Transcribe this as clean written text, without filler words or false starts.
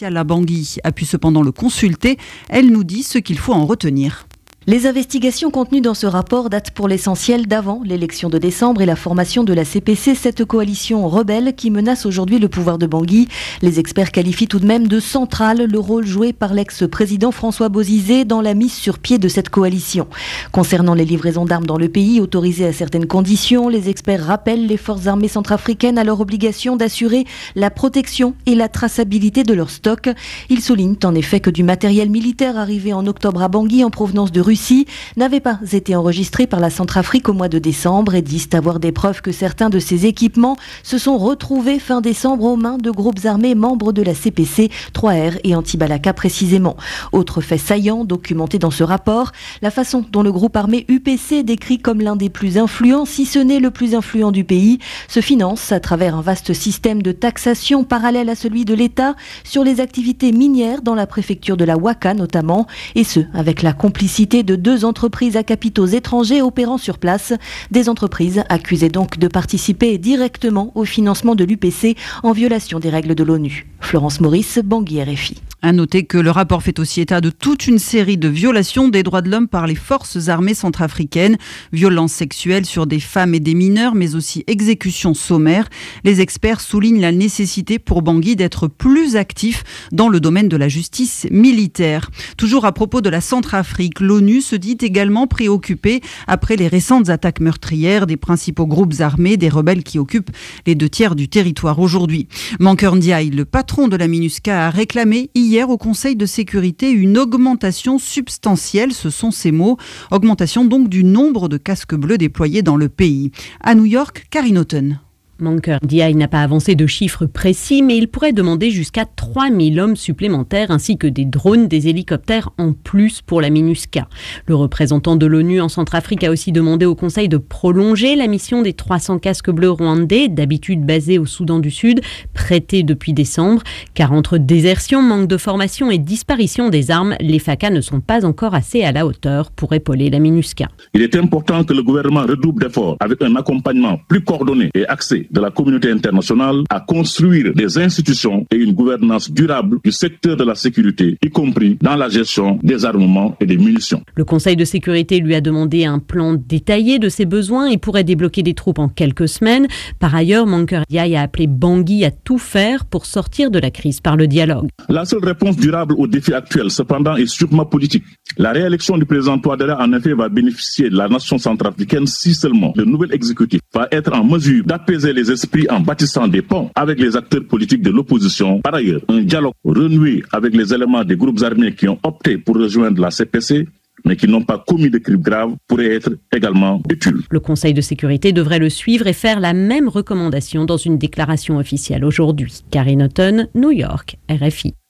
spéciale à Bangui a pu cependant le consulter. Elle nous dit ce qu'il faut en retenir. Les investigations contenues dans ce rapport datent pour l'essentiel d'avant l'élection de décembre et la formation de la CPC, cette coalition rebelle qui menace aujourd'hui le pouvoir de Bangui. Les experts qualifient tout de même de central le rôle joué par l'ex-président François Bozizé dans la mise sur pied de cette coalition. Concernant les livraisons d'armes dans le pays, autorisées à certaines conditions, les experts rappellent les forces armées centrafricaines à leur obligation d'assurer la protection et la traçabilité de leurs stocks. Ils soulignent en effet que du matériel militaire arrivé en octobre à Bangui en provenance de Russie n'avait pas été enregistré par la Centrafrique au mois de décembre et disent avoir des preuves que certains de ces équipements se sont retrouvés fin décembre aux mains de groupes armés membres de la CPC, 3R et Anti-Balaka précisément. Autre fait saillant documenté dans ce rapport, la façon dont le groupe armé UPC, décrit comme l'un des plus influents, si ce n'est le plus influent du pays, se finance à travers un vaste système de taxation parallèle à celui de l'État sur les activités minières dans la préfecture de la Ouaka notamment, et ce avec la complicité de 2 entreprises à capitaux étrangers opérant sur place. Des entreprises accusées donc de participer directement au financement de l'UPC en violation des règles de l'ONU. Florence Maurice, Bangui, RFI. À noter que le rapport fait aussi état de toute une série de violations des droits de l'homme par les forces armées centrafricaines. Violences sexuelles sur des femmes et des mineurs, mais aussi exécutions sommaires. Les experts soulignent la nécessité pour Bangui d'être plus actif dans le domaine de la justice militaire. Toujours à propos de la Centrafrique, l'ONU se dit également préoccupée après les récentes attaques meurtrières des principaux groupes armés, des rebelles qui occupent les 2/3 du territoire aujourd'hui. Mankeur Ndiaye, le patron de la MINUSCA, a réclamé hier au Conseil de sécurité une augmentation substantielle, ce sont ses mots, augmentation donc du nombre de casques bleus déployés dans le pays. À New York, Karine Houghton. Mankeur Ndiaye n'a pas avancé de chiffres précis, mais il pourrait demander jusqu'à 3000 hommes supplémentaires ainsi que des drones, des hélicoptères en plus pour la MINUSCA. Le représentant de l'ONU en Centrafrique a aussi demandé au Conseil de prolonger la mission des 300 casques bleus rwandais, d'habitude basés au Soudan du Sud, prêtés depuis décembre, car entre désertion, manque de formation et disparition des armes, les FACA ne sont pas encore assez à la hauteur pour épauler la MINUSCA. Il est important que le gouvernement redouble d'efforts avec un accompagnement plus coordonné et axé de la communauté internationale à construire des institutions et une gouvernance durable du secteur de la sécurité, y compris dans la gestion des armements et des munitions. Le Conseil de sécurité lui a demandé un plan détaillé de ses besoins et pourrait débloquer des troupes en quelques semaines. Par ailleurs, Mankeur Ndiaye a appelé Bangui à tout faire pour sortir de la crise par le dialogue. La seule réponse durable aux défis actuels, cependant, est sûrement politique. La réélection du président Touadéra, en effet, va bénéficier de la nation centrafricaine si seulement le nouvel exécutif va être en mesure d'apaiser les esprits en bâtissant des ponts avec les acteurs politiques de l'opposition. Par ailleurs, un dialogue renoué avec les éléments des groupes armés qui ont opté pour rejoindre la CPC mais qui n'ont pas commis de crimes graves pourrait être également utile. Le Conseil de sécurité devrait le suivre et faire la même recommandation dans une déclaration officielle aujourd'hui. Karine Houghton, New York, RFI.